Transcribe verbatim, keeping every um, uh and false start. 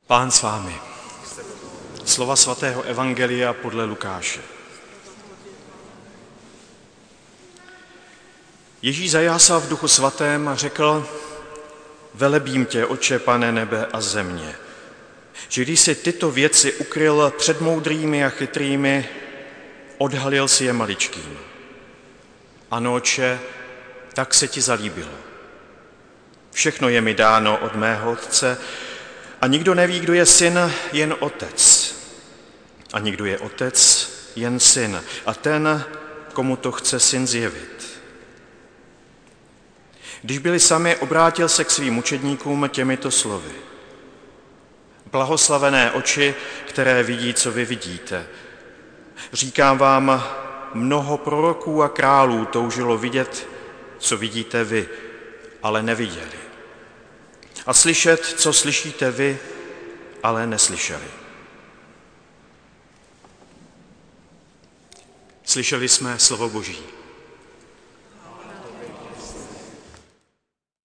Pán s vámi. Slova svatého evangelia podle Lukáše. Ježíš zajásal v duchu svatém a řekl: Velebím tě, Otče, Pane nebe a země, že když jsi tyto věci ukryl před moudrými a chytrými, odhalil si je maličkým. Ano, Otče, tak se ti zalíbilo. Všechno je mi dáno od mého Otce a nikdo neví, kdo je syn, jen Otec. A nikdo je Otec, jen Syn a ten, komu to chce Syn zjevit. Když byli sami, obrátil se k svým učedníkům těmito slovy. Blahoslavené oči, které vidí, co vy vidíte. Říkám vám, mnoho proroků a králů toužilo vidět, co vidíte vy, ale neviděli. A slyšet, co slyšíte vy, ale neslyšeli. Slyšeli jsme slovo Boží.